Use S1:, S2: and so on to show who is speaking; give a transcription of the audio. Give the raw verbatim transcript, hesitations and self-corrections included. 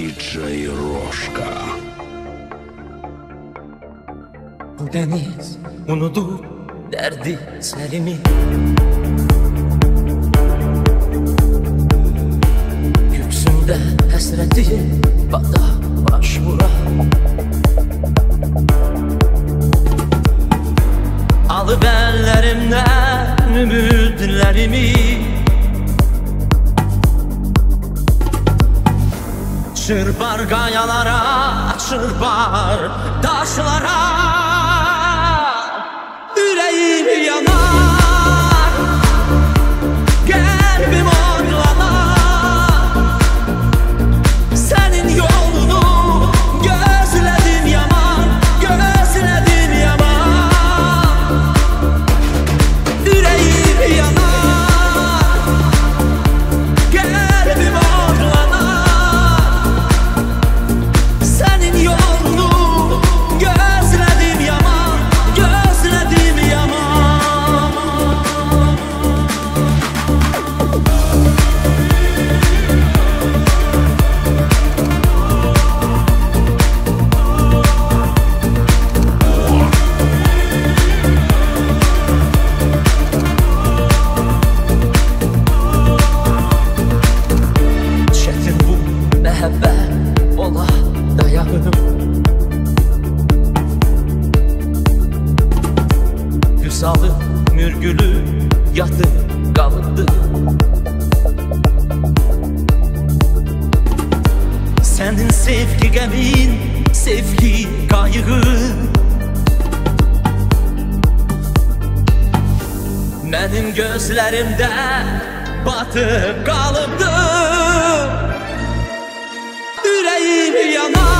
S1: диджей Рожка.
S2: Bu deniz unudu derdi serimi, göksümde həsrəti bada başvura. Alıp ellerimden ümidlerimi, çırpar kayalara, çırpar taşlara. Yüreğim yanar, kalbim orlanar. Senin yolunu gözledim yaman, gözledim yaman. Yüreğim yanar, kalbim orlanar. Senin yolunu gözledim yaman, gözledim yaman. Çetin bu məhəbbət ola dayanım. Güsalı mürgülü yatı qalındı. Sənin sevgi qəmin, sevgi qayığı, mənim gözlərimdə batıb qalıbdı. Yüreğim yanar.